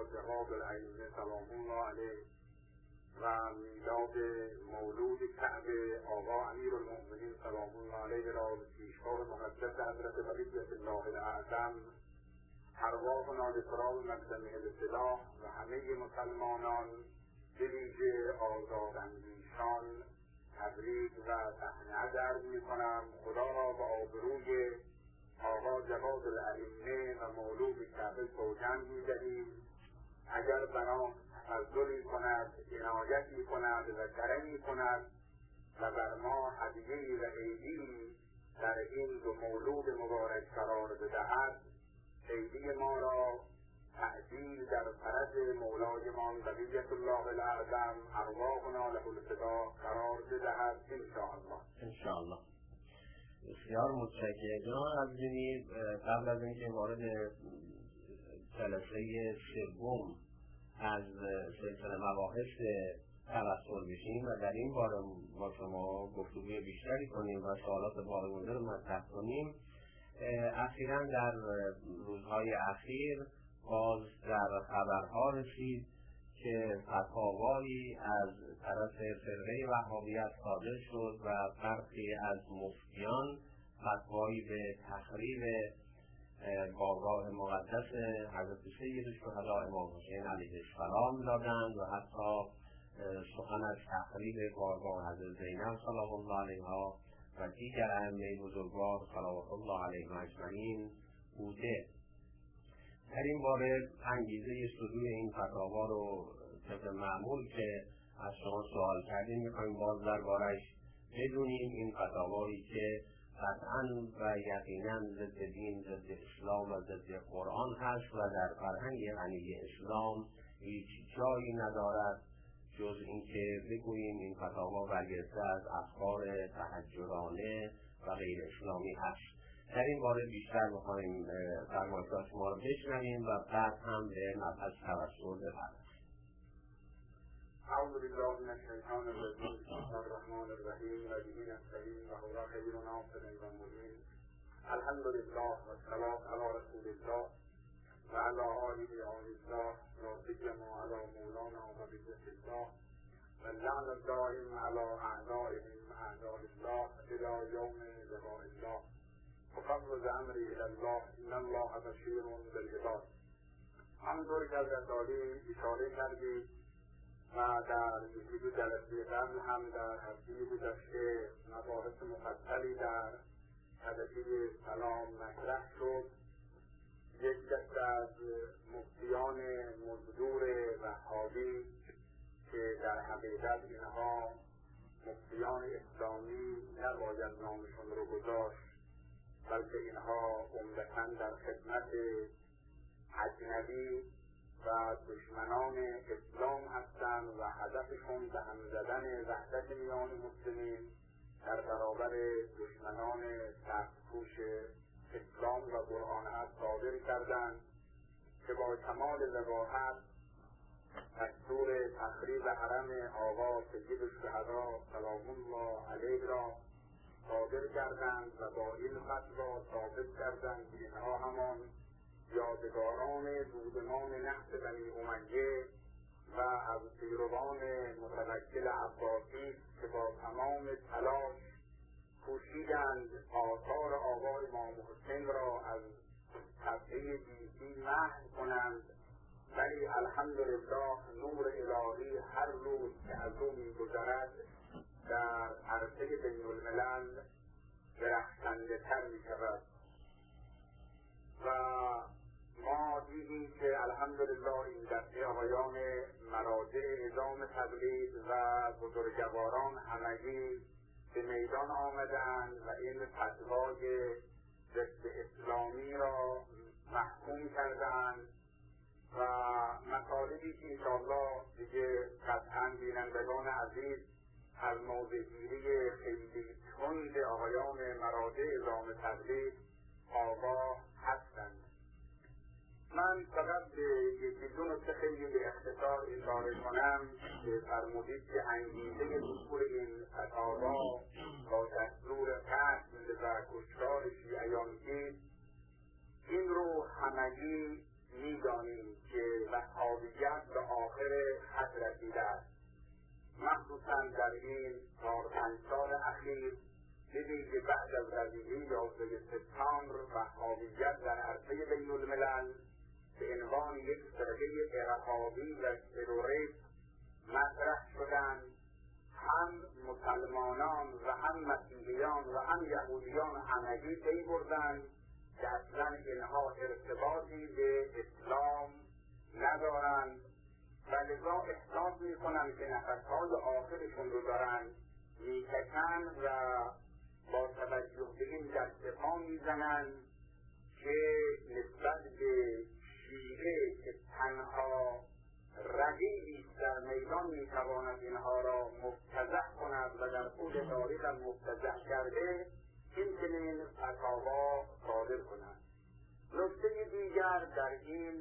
جواد الائمه سلام الله علیه و میلاد مولود کعبه آقا امیرالمؤمنین سلام الله علیه را به پیشگاه مقدس حضرت بقیة الله الاعظم ارواحنا لتراب مقدمه الفلاح و همه مسلمانان به ویژه آزاداندیشان تبریک و تهنئت عرض می‌کنم. خدا را به آبروی آقا جواد الائمه و مولود کعبه سوگند می‌دهیم اگر بنا تفضلی کند، عنایتی کند و کرمی کند و بر ما هدیه‌ای و عیدی در این دو مولود مبارک قرار بدهد، عیدی ما را تعجیل در فرج مولایمان بقیة الله الاعظم ارواحنا له الفدا قرار بدهد انشاءالله. انشاءالله. بسیار متشکرم جناب عزیزی. قبل از اینکه وارد جلسه سوم از سلسله مباحث توسل بشیم و در این باره با شما گفتگوی بیشتری کنیم و سوالات باقی مونده رو مطرح کنیم، اخیراً در روزهای اخیر باز در خبرها رسید که فتاوایی از طرف فرقه وهابیت صادر شد و برخی از مفتیان فتوایی به تخریب بارگاه مقدس حضرت سید الشهداء امام حسین علیه السلام دادند و حتی سخن از تخریب بارگاه حضرت زینب سلام الله علیها و دیگر ائمه بزرگوار صلوات الله علیهم اجمعین بوده. در این باره انگیزه صدور این فتاوا رو طبق معمول که از شما سوال کردیم میخوایم باز دربارش بدونیم. این فتاوایی که قطعاً و یقیناً ضد دین، ضد اسلام و ضد قرآن هست و در فرهنگ غنی اسلام هیچ جایی ندارد جز اینکه بگوییم این فتاوا برگرفته از افکار تحجرانه و غیر اسلامی هست. در این باره بیشتر می‌خوایم فرمایشات شما رو بشنویم و بعد هم به مبحث توسل بپردازیم. اعوذ بالله من الشیطان الرجیم. بسم الله الرحمن الرحیم. و به نستعین و هو خیر ناصر و معین. الحمد لله و الصلاة علی رسول الله و علی آله الله لا سیما علی مولانا و بقیة الله و اللعن الدائم علی اعدائهم اعداء الله الی یوم لقاء الله و فوض امری الی الله ان الله بشیر بالعباد. همونطور که از عالی اشاره کردید و در یکی دو جلسه قبل هم در هفته گذشته مباحث مفصلی در طبقه سلام مطرح شد. یک دسته از مفتیان مزدور وهابی که در حقیقت اینها مفتیان اسلامی نباید نامشون رو گذاشت، بلکه اینها عمدتاً در خدمت اجنبی و دشمنان اسلام هستند و هدفشون به هم زدن وحدت میان مسلمین در برابر دشمنان سخت‌کوش اسلام و قرآن حق صادر کردند که با کمال وقاحت دستور تخریب حرم آقا سید الشهداء سلام الله علیه را صادر کردند و با این فتوا ثابت کردند که اینها همان یادگاران دودمان نحس بنی امیه و از پیروان متوکل عباسی که با تمام تلاش کوشیدند آثار آقا امام حسین را از طبعه دیسی محو کنند، ولی الحمدلله نور الهی هر روز که از او می‌گذرد در عرصه بین الملل درخشنده تر می‌شود و ما دیدیم که الحمدلله این دسته آقایان مراجع اعلام تبلیغ و بزرگواران همگی به میدان آمدند و این فتوای ضد اسلامی را محکوم کردند و مطالبی که انشاءالله دیگه قطعاً بینندگان عزیز از موضع‌گیری خیلی تند آقایان مراجع اعلام تبلیغ آگاه هستند. من فقط به یکی دو نکته خیلی به اختصار اشاره کنم که فرمودید که انگیزه ظهور این فتاوا با دستور قتل و کشتار شیعیان کیست. این رو همگی می‌دانیم که وهابیت این 4-5 سال اخیر دیدیم که بعد از قضیه 11 سپتامبر وهابیت در عرصه بین الملل به عنوان یک فرقه ارهابی و تروریست مطرح شدند. هم مسلمانان و هم مسیحیان و هم یهودیان همگی پی بردند که اصلا اینها ارتباطی به اسلام ندارند و لذا احساس میکنند که نفسهای آخرشون رو دارند میکشند و با توجه به این دست پا میزنند که نسبت به شیعه که تنها رقیبی در میدان میتواند اینها را مفتضح کند و در طول تاریخ هم مفتضح کرده این چنین فتاوا صادر کند. نکته دیگر در این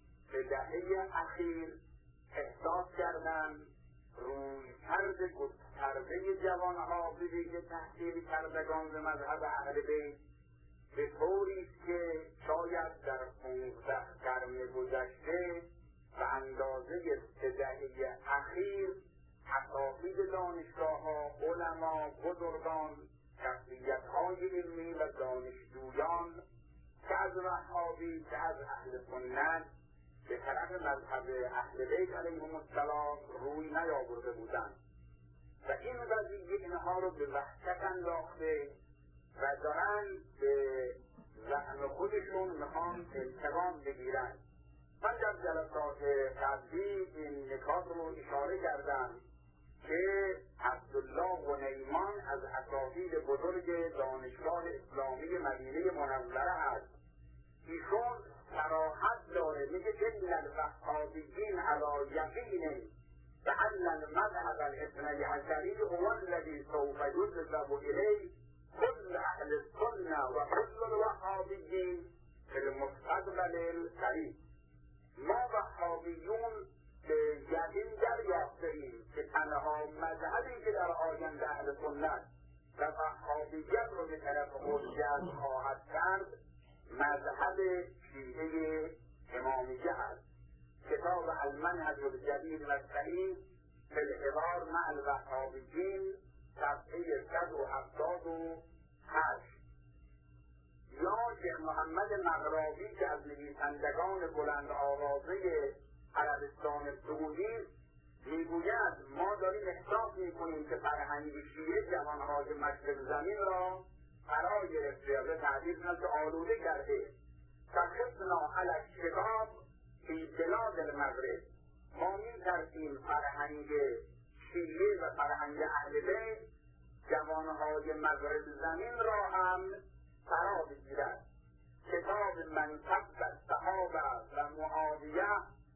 دهه اخیر احساس کردند رویکرد گسترده جوانها به ویژه تحصیل کردگان به مذهب اهل بیت به طوری است که شاید در 15 قرن گذشته و اندازه 3 دهه اخیر اساتید دانشگاه‌ها، علما، بزرگان، شخصیت‌های علمی و دانشجویان که از وهابی که از اهل سنت به طرف مذهب اهل بیت علیهم السلام روی نیاورده بودند و این قضیه اینها رو به وحشت انداخته و دارند به ذهن خودشون میخوان انتقام بگیرن. من در جلسات قبلی این نکات رو اشاره کردم که عبدالله غنیمان از اساتید بزرگ دانشگاه اسلامی مدینه منوره است. ایشون صراحت داره میگه ان الوهابیین علی یقین بان المذهب الاثنی عشری هو الذی سوف یجذب الیه كل اهل السنه و كل الوهابیین فی المستقبل القریب. ما وهابیون به یقین دریافته‌ایم که تنها مذهبی که در آینده اهل سنت و وهابیت رو به طرف خود جذب خواهد کرد مذهب شیعه امامیه است. کتاب المنهج الجدید و الصحیح فی الحوار مع الوهابیین صفحه 178. یا شیخ محمد مغربی که از نویسندگان بلند آوازه عربستان سعودی میگوید ما داریم احساس میکنیم که فرهنگ شیعه جوانهای مشرق زمین را فرا گرفته و تعبیر کنند که آلوده کرده. فخفنا علی الشباب فی بلاد المغرب. ما میترسیم فرهنگ شیعه و فرهنگ اهل بیت جوانهای مغرب زمین را هم فرا بگیرد. کتاب من سب الصحابه و معاویه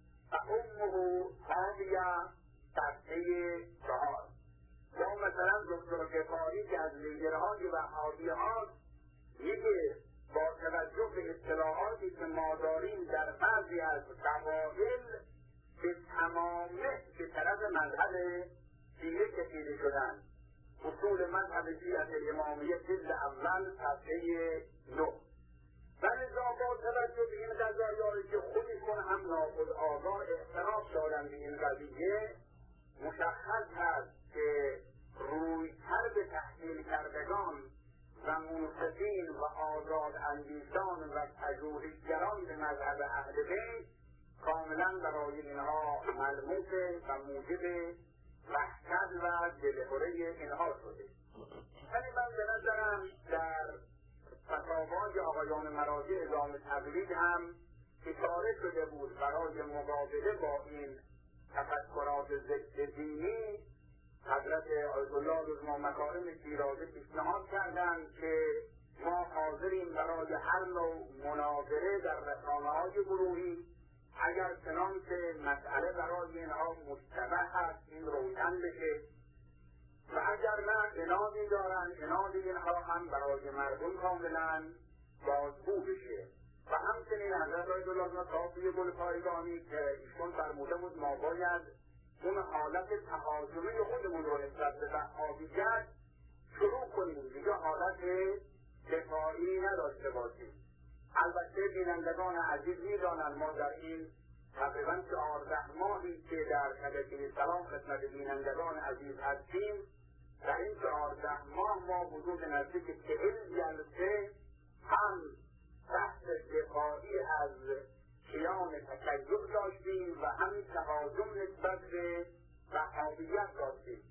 فامه حاویه صفحه 4. یا مثلا دکتر غفاری که از لیدرهای وهابی هاست میگه با توجه به اطلاعاتی که ما داریم در بعضی از قبایل به تمامه به طرف مذهب شیعه کشیده شدند. اصول مذهب شیعه امامیه جلد اول صفحه 9. ولذا با توجه به این قضایایی که خودشون هم ناخودآگاه اعتراف دارند به این قضیه مشخص است که رویکرد تحصیل کردگان و منصفین و آزاد اندیشان و پژوهشگران به مذهب اهل بیت کاملا برای اینها ملموسه و موجب وحشت و دلهره اینها شده. ولی من به نظرم در فتاوای آقایان مراجع اعلام تقلید هم اشاره شده بود برای مقابله با این تفکرات ضد دینی. حضرت آیت الله رضا مکارم شیرازی پیشنهاد کردند که ما حاضریم برای هر نوع مناظره در رسانه‌های گروهی اگر چنانچه مسئله برای اینها مشتبه هست این روشن بشه و اگر نه انادی دارن اناد اینها هم برای مردم کاملا بازگو بشه. و همچنین حضرت آیت الله صافی گلپایگانی که ایشون فرموده بود ما باید اون حالت تهاجمی خودمون رو نسبت به وهابیت شروع کنیم، دیگه حالت دفاعی نداشته باشیم. البته بینندگان عزیز میدانند ما در این تقریبا 14 ماهی که در شبکه سلام خدمت بینندگان عزیز هستیم. در این 14 ماه ما حدود نزدیک 40 جلسه هم بحث دفاعی از کیان تشیع داشتیم و همین تهاجم نسبت به وهابیت داشتیم.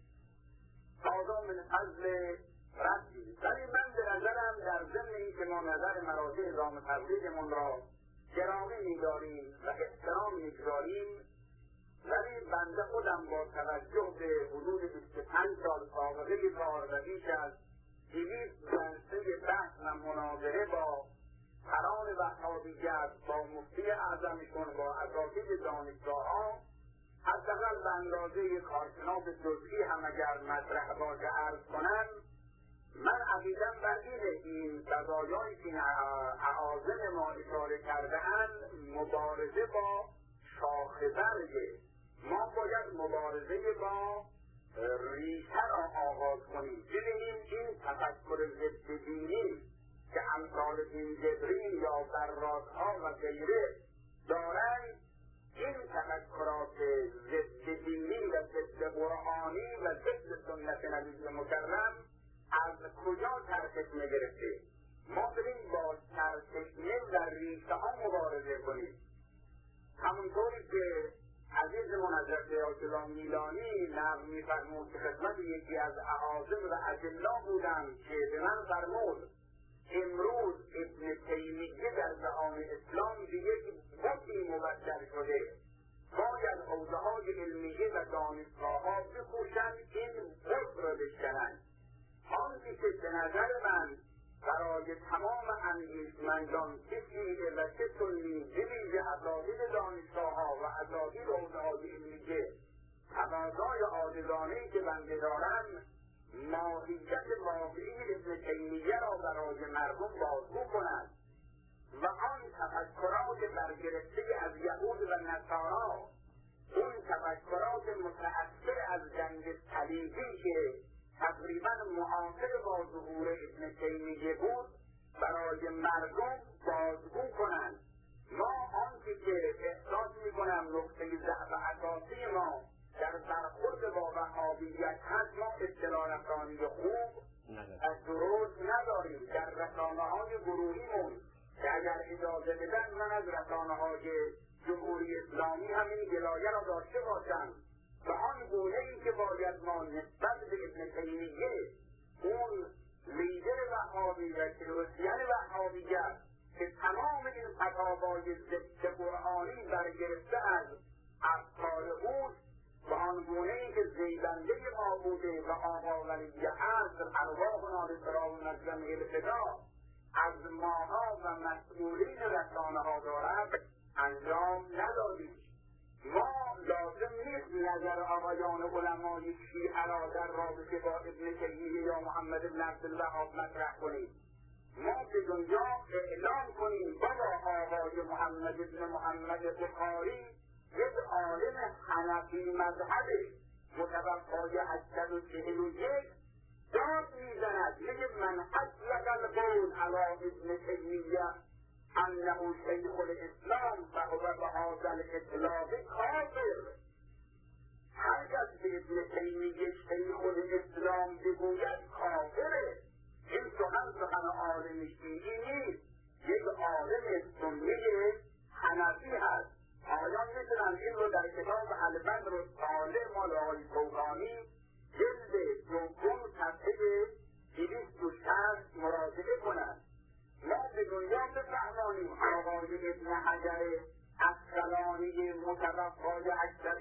تازه من فضل ربی. ولی من به نظرم در ضمن این که ما نظر مراجع نظام تبلیغمون را گرامی می‌داریم و احترام می‌گذاریم، ولی بنده خودم با توجه به حدود 25 سال سابقه کار و بیش از 200 جلسه بحث و مناظره با سران وهابیت، با مفتی اعظمشون، با اساتید دانشگاه‌ها، حداقل به اندازه کارشناس جزئی هم اگر مطرح باشه عرض کنم، من عقیدم بر این قضایایی که اعاظم ما اشاره کرده‌اند مبارزه با شاخ برگ. ما باید مبارزه با ریشه را آغاز کنیم. ببینیم این تفکر ضد دینی که امثال این جبرین یا برادها و غیره دارند، این تفکرات ضد دینی و ضد قرآنی و ضد سنت نبی مکرم از کجا سرچشمه گرفته؟ ما بریم با سرچشمه و ریشه ها مبارزه کنیم. همونطوری که عزیزمون حضرت آیت‌الله میلانی نقل می‌فرمود که خدمت یکی از اعاظم و اجلا بودند که به من فرمود امروز ابن تیمیه در جهان اسلام به یک بتی مبدل شده، باید حوزه‌های علمیه و دانشگاه‌ها بکوشند این بت را بشکنند. آنچه که به نظر من برای تمام اندیشمندان چه شیعه و چه سنی بویژه اساتید دانشگاه‌ها و اساتید حوزه‌های علمیه تقاضای عاجزانه‌ای که بنده دارم، ماهیت واقعی ابن تیمیه را برای مردم بازگو کنند و آن تفکرات برگرفته از یهود و نصارا، اون تفکرات متأثر از جنگ صلیبی که تقریبا معاصر با ظهور ابن تیمیه بود، برای مردم بازگو کنند. ما آنچه که احساس میکنم نقطه ضعف اساسی ما در برخورد با وهابیت هست، ما اطلاع رسانی خوب از درست نداریم. در رسانه‌های گروهیمون که اگر اجازه بدن من از رسانه‌های جمهوری اسلامی همین گلایه را داشته باشم و آن گونه‌ای که باید ما نسبت به ابن تیمیه، اون لیدر وهابی و تئوریسین وهابیت که تمام این فتاوای ضد قرآنی برگرفته از افکار اوست، و آن گونه‌ای که زیبنده ما بوده و آقا ولی عصر ارواحنا لسراب مجرم الفدا از ماها و مسئولین رسانه‌ها دارد انجام ندادیم. ما لازم نیست نظر آقایان علمای شیعه را در رابطه با ابن تیمیه یا محمد بن عبدالوهاب مطرح کنیم. ما به دنیا اعلام کنیم بابا آقای محمد بن محمد بخاری یک عالم حنفی مذهب متوفای 841 داد میزند، میگه من اطلق القول علی ابن تیمیه انه شیخ الاسلام فهو بهذا الاطلاق کافر. هر کس به ابن تیمیه شیخ الاسلام بگوید کافره. این سخن عالم شیعی نیست، یک عالم سنی حنفی هست. آیان میتونن این رو در کتاب البدر الطالع مال آقای کوکانی جلد دوم صفحه 260 مراجعه کنند. ما به دنیا بفهمانیم آقای ابن حجر عسقلانی متوفای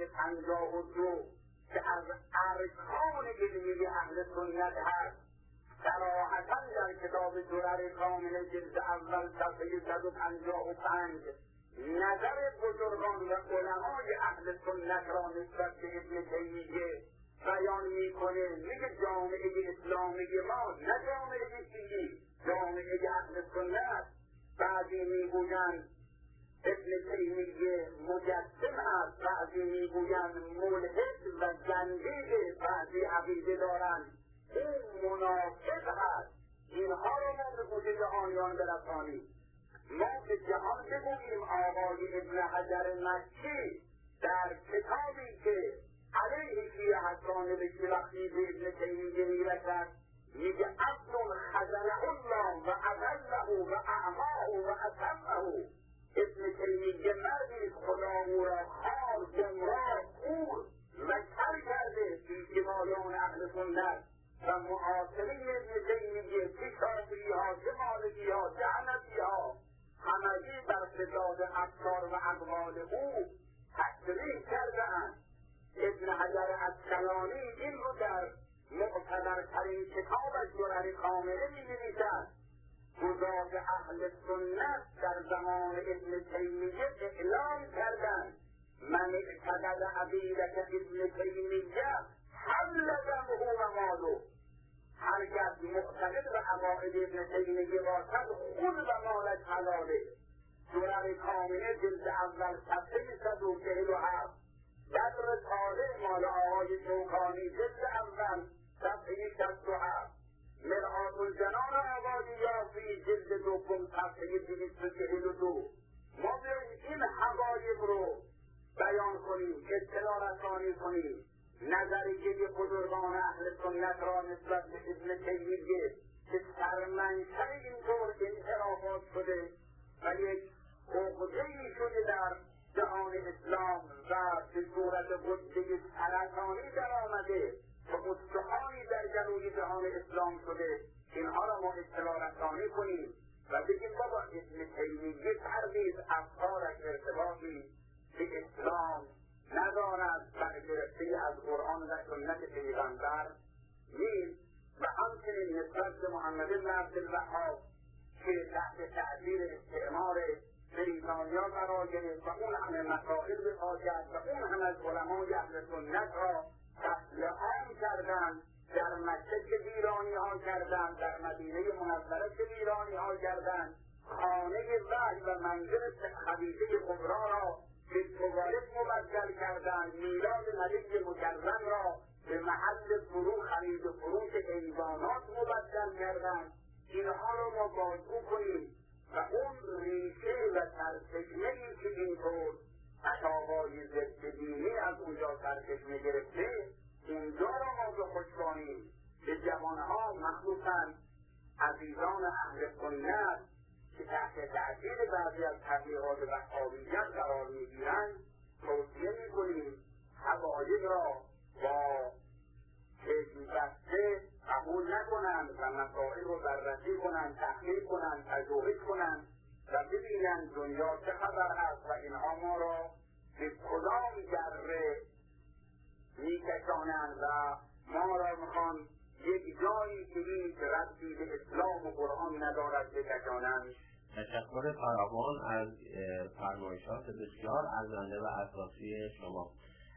852 که از ارکان علمی اهل سنت هست، صراحتا در کتاب درر کامل جلد اول صفحه 155 نظر بزرگان و علمای اهل سنت را نسبت به ابن تیمیه بیان میکنه. میگه جامعه اسلامی ما نه جامعه شیعی، جامعه اهل سنت. بعضی میگویند ابن تیمیه مجسم است، بعضی میگویند ملحد و زندیق، بعضی عقیده دارند او منافق است. اینها را ما به گوشه آنیان برسانیم. ما به جهان بگوییم آقای ابن حجر مکی در کتابی که علیه شیعه حسان نوشته وقتی به ابن تیمیه میرسد میگه عبد خذله الله و اضله و اعماه و اصمه. ابن تیمیه مردی خدا او را خار، گمراه، کور و کر کرده بی جمالان اهل سنت و معاصرین ابن تیمیه چه شافعی ها چه مالکی ها چه حنفی ها همگی بر فساد افکار و اقوال او تصریح کرده‌اند. ابن حجر عسقلانی این رو در معتبرترین کتابش درر کامله می‌نویسد. گزارش اهل سنت در زمان ابن تیمیه اعلام کردند من اعتقد عقیدة ابن تیمیه حل دمه و ماله. هر کس معتقد به عقاید ابن تیمیه باشد خون و مالش حلاله. درر کامله جلد اول صفحه 147. بدر طالع مال آقای شوکانی جلد اول صفحه 67. مرآت الجنان آقای یافی جلد دوم صفحه 242. ما بیاییم این حقایق رو بیان کنیم، اطلاع رسانی کنیم. نظریه بزرگان اهل سنت را نسبت به ابن تیمیه که سرمنشأ اینطور انحرافات شده و یک عقده‌ای شده در جهان اسلام و به صورت غده سرطانی در آمده و استخوانی در گلوی جهان اسلام شده، اینها را ما اطلاع رسانی کنیم و بگیم بابا ابن تیمیه فردی افکارش ارتباطی به اسلام ندارد، برگرفته از قرآن و سنت پیغمبر نیست. و همچنین نسبت به محمد بن عبدالوهاب که تحت تأثیر استعمار بریتانیا قرار گرفت و اون همه مسائل به پا کرد و اون هم از علمای اهل سنت را قتل عام کردند، در مکه که ویرانی ها کردند، در مدینه منوره که ویرانی ها کردند، خانه وحی و منزل خدیجه کبری را به توالت مبدل کردند، میلاد ملک مکرم را به محل خرید و فروش حیوانات مبدل کردند. اینها را ما بازگو کنیم و اون ریشه و سرچشمه‌ای که اینطور فتاوای ضد دینی از اونجا سرچشمه گرفته، اونجا را ما بخشبانیم. به جوانها مخصوصا عزیزان اهل سنت که تحت تأثیر بعضی از تبلیغات وهابیت قرار میگیرند توصیه میکنیم حقایق را با چشم بسته قبول نکنند و مسائل رو بررسی کنند، تحقیق کنند، تجربه کنند و ببینند دنیا چه خبر هست و اینها ما را به کدام دره میکشانند و ما را میخوان یک جایی که هیچ ربطی به اسلام و قرآن ندارد بکشانند. تشکر فراوان از فرمایشات بسیار ارزنده و اساسی شما.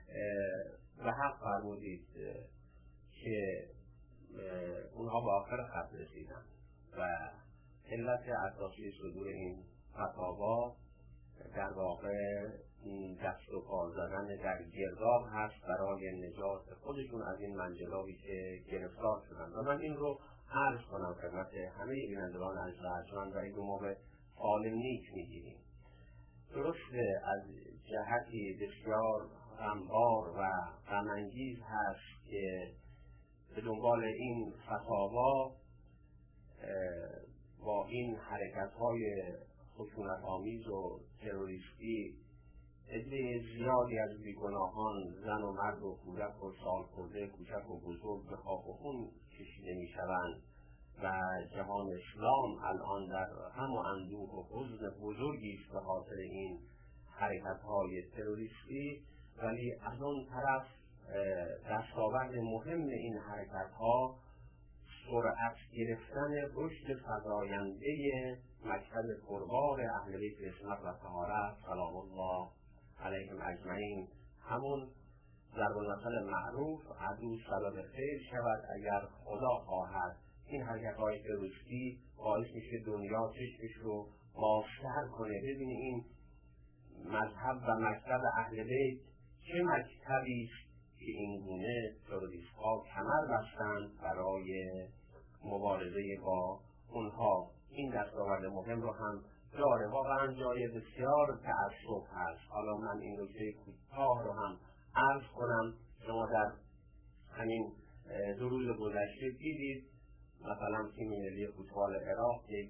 به حق فرمودید که اونها به آخر خط رسیدن و علت اساسی صدور این فتاوا در واقع دست و پا زدن در گرداب هست برای نجات خودشون از این منجلابی که گرفتار شدن. و من این رو عرض کنم خدمت همه بینندگان ارجمند و این رو ما به حال نیک میگیریم. درسته از جهتی بسیار غمبار و غم‌انگیز هست که به دنبال این فتاوا با این حرکت‌های خشونت‌آمیز و تروریستی عده زیادی از بیگناهان زن و مرد و کودک و سالخورده کوچک و بزرگ به خاک و خون کشیده می‌شوند و جهان اسلام الان در غم و اندوه و حزن بزرگی است به خاطر این حرکت‌های تروریستی. ولی از اون طرف دستاورد مهم این حرکت‌ها سرعت گرفتن رشد فزاینده مکتب پربار اهل بیت عصمت و طهارت سلام الله علیهم اجمعین، همون ضرب المثل معروف عدو سبب خیر شود اگر خدا خواهد. این حرکت‌های تروریستی باعث میشه دنیا چشمش رو بازتر کنه، ببینه این مذهب و مکتب اهل بیت چه مکتبی است که این گونه تروریست‌ها کمر بستند برای مبارزه با اونها. این دستاورد مهم رو هم داره. واقعا جای بسیار تأسف هست. حالا من این نکته کوتاه رو هم عرض کنم. شما در همین 2 روز گذشته دیدید مثلا تیم ملی فوتبال عراق یک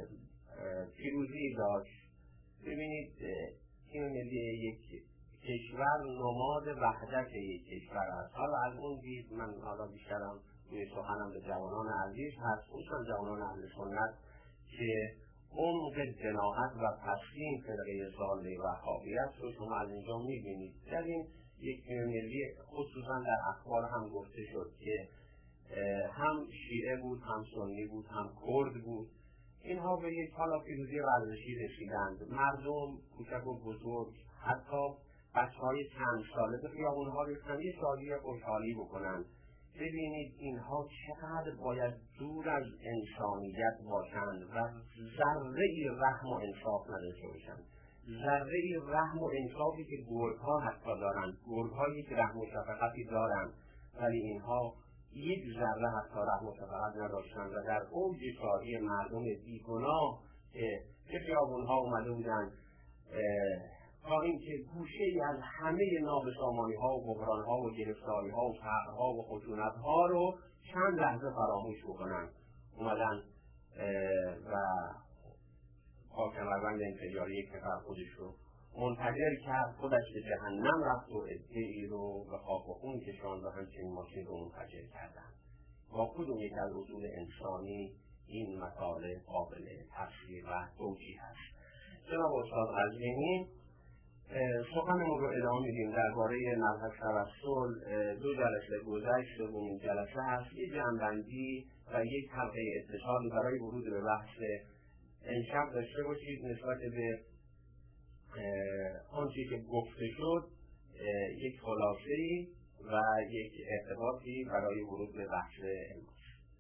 پیروزی داشت. ببینید تیم ملی یک کشور نماد وحدت یک کشور است. حالا از اون دید من حالا بیشترم روی سخنم به جوانان عزیز هست، خصوصا جوانان اهل سنت که عمق جناحت و تسلیم فرقه ضاله وهابیت رو شما از اینجا میبینید. در این یک تیم ملی خصوصا در اخبار هم گفته شد که هم شیعه بود، هم سنی بود، هم کرد بود. اینها به یک حالا پیروزی ورزشی رسیدند. مردم کوچک و بزرگ، حتی بچه‌های چند ساله به خیابون‌ها ریختند یه شادی خوشحالی بکنند. ببینید اینها چقدر باید دور از انسانیت باشند و ذره‌ای رحم و انصاف نداشته باشند. ذره‌ای رحم و انصافی که گرگ‌ها حتی دارند، گرگ‌هایی که رحم و شفقتی دارند، ولی اینها یک ذره حتی رحم و شفقت نداشتند و در اوج شادی مردم بیگناه که به خیابون‌ها اومده بودند تا اینکه گوشه‌ای از همه نابسامانی‌ها و بحران‌ها و گرفتاری‌ها و فقرها و خشونت‌ها رو چند لحظه فراموش بکنن، اومدن و حاکم‌روند انفجاری یک نفر خودش رو منفجر کرد، خودش به جهنم رفت و عده‌ای رو به خاک و خون کشاند و همچنین ماشین رو منفجر کردن. با کدوم یک از اصول انسانی این مسئله قابل تفسیر و توجیه است؟ جناب استاد قزوینی، سخنمون رو ادامه میدیم درباره مذهب توسل. 2 جلسه گذشت، سومین جلسه هست. یک جنبندی و یک حلقه اتصالی برای ورود به بحث امشب داشته باشید نسبت به آنچه که گفته شد، یک خلاصه‌ای و یک ارتباطی برای ورود به بحث امروز.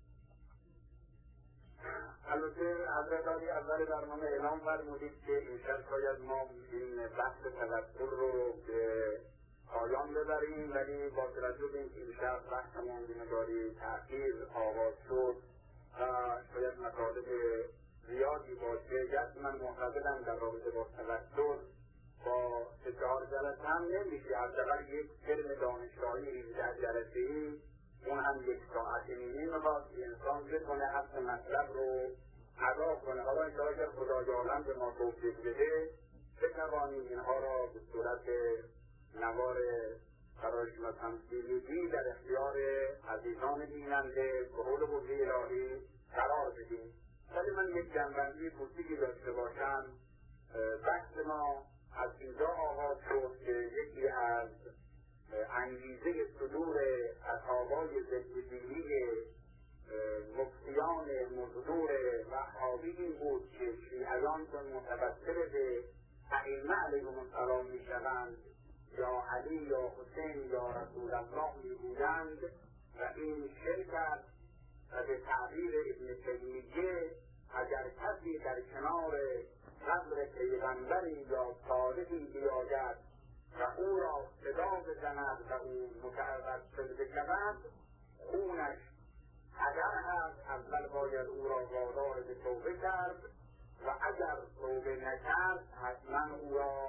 البته حضرت عالی اول برنامه اعلام فرمودید که امشب شاید ما این بحث توسل رو به پایان ببریم، ولی با توجه به اینکه امشب بحثمون به مقداری تأخیر آغاز شد و شاید مطالب زیادی باشه، من معتقدم در رابطه با توسل با 3-4 جلسه هم نمیشه. حداقل یک ترم دانشگاهی 18 جلسه‌ای، اون هم 1 ساعت نیمه میخواد که انسان بتونه حتی مطلب رو ادا کنه. حالا انشاءالله اگر خداوند به ما توفیق بده بتوانیم اینها را به صورت نوار برای شما تمثیلی در اختیار عزیزان بیننده به قول قدرت الهی قرار بدیم. ولی من یک جنبندی کوچیکی داشته باشم. بحث ما از اینجا آغاز شد که یکی از انگیزه صدور فتاوای ضددینی مفتیان مصدور وهابی این بود که شیعیان چون متوسل به ائمه علیهم السلام میشوند، یا علی یا حسین یا رسول الله میگویند و این شرک است و به تعبیر ابن تیمیه اگر کسی در کنار قبر پیغمبری یا صالحی بیاید و او را صدا بزند و او متوسل بشود، خونش اگر هست اول باید او را وادار به توبه کرد و اگر توبه نکرد حتما او را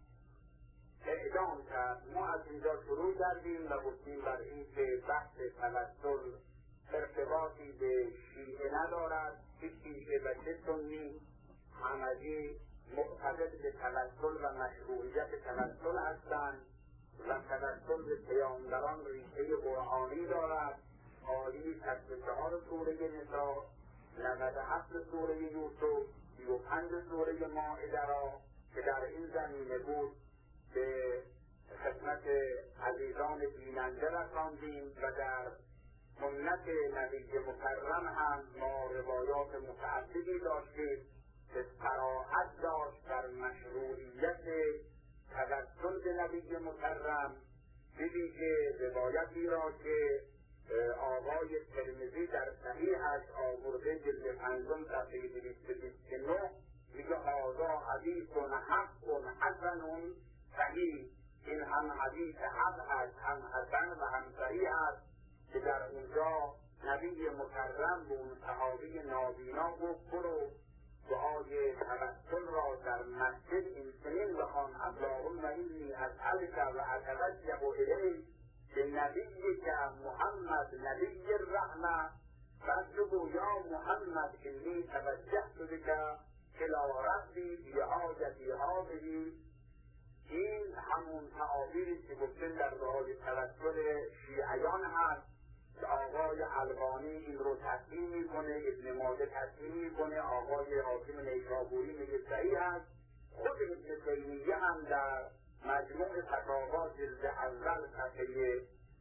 اعدام کرد. ما از اینجا شروع کردیم و گفتیم بر این که بحث توسل ارتباطی به شیعه ندارد، چه شیعه و چه سنی. احمدی معتقد به توسل و مشروعیت توسل هستند و توسل به پیامبران ریشه قرآنی دارد. آیه 64 سوره نساء، 97 سوره یوسف، 35 سوره مائده را که در این زمینه بود به خدمت عزیزان بیننده رساندیم و در سنت نبی مکرم هم ما روایات متعددی داشتیم که صراحت داشت بر مشروعیت توسل به نبی مکرم، بویژه روایتی را که آقای ترمذی در صحیحش آورده جلد 5 صفحه 229 میگه هذا حدیث حق حسن صحیح. این هم حدیث حق است، هم حسن و هم صحیح است که در اونجا نبی مکرم به اون صحابی نابینا گفت برو دعای توسل را در مسجد این سنین بخوان: اللهم انی اسألک و اتوجه الیک بنبیک محمد نبی الرحمة فاطلب یا محمد انی توجهت بک الی ربی بعادتی هذه. این همون تعابیری که گفتن در دعای توسل شیعیان هست که آقای البانی این رو تصحیح میکنه، ابن ماجه تصحیح میکنه، آقای حاکم نیسابوری میگه صحیح است. خود ابن تیمیه هم در مجموع فتاوا جلد اول صفحه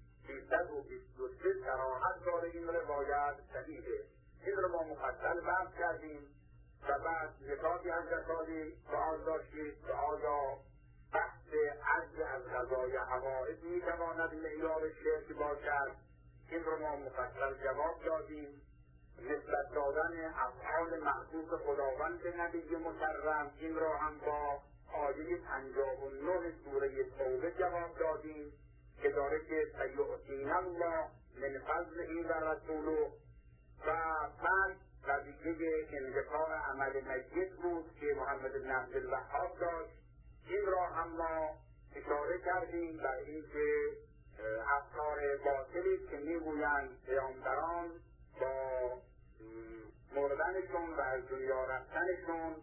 323 صراحت داره این روایت صحیحه. این رو ما مفصل بحث کردیم و بعد نکاتی از کسانی سؤال داشتید که آیا بحث عجز از قضای حوائج میتواند معیار شرک باشد. این رو ما مفصل جواب دادیم. نسبت دادن افعال محبوب خداوند به نبی مکرم، این رو هم با آیه 59 سوره توبه جواب دادیم که داره که سیؤتین الله من فضله و رسوله. و بعد قضیه انقطاع عمل میت بود که محمد بن عبدالوهاب داشت. این را هم ما اشاره کردیم بر اینکه افکار باطلی که میگویند پیامبران با مردنشون و از دنیا رفتنشون